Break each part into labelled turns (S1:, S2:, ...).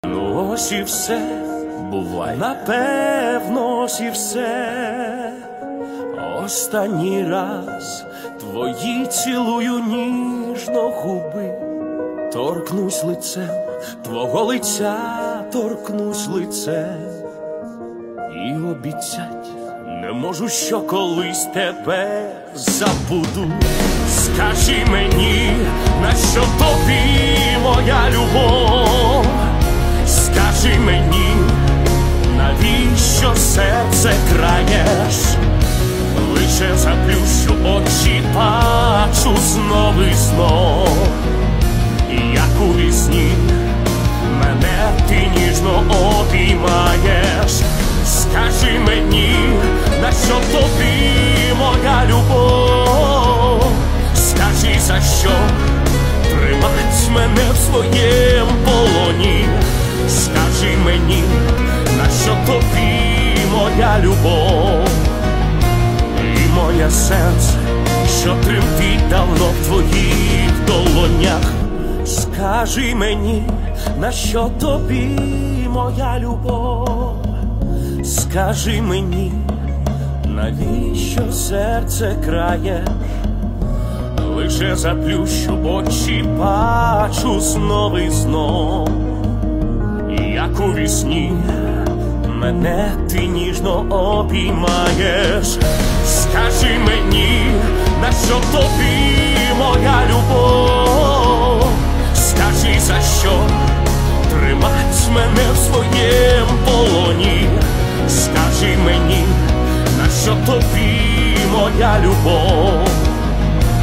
S1: Ну ось і все, бувай, напевно, ось і все. Останній раз твої цілую ніжно губи, торкнусь лицем твого лиця, торкнусь лицем і обіцять не можу, що колись тебе забуду. Скажи мені, на що тобі моя любов? Скажи мені, навіщо серце краєш? Лише заплющу очі, бачу знов і знов, як у вісні мене ти ніжно обіймаєш. Скажи мені, на що тобі моя любов? Скажи, за що тримать мене в своєм полоні? Скажи мені, на що тобі моя любов? І моє серце, що тремтить давно в твоїх долонях. Скажи мені, на що тобі моя любов? Скажи мені, навіщо серце крає? Лише заплющу очі, бачу знов і знов, як у вісні мене ти ніжно обіймаєш. Скажи мені, на що тобі моя любов? Скажи, за що тримать мене в своєм полоні? Скажи мені, на що тобі моя любов?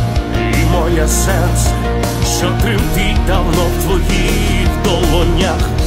S1: І моє серце, що тремтить давно в твоїх долонях.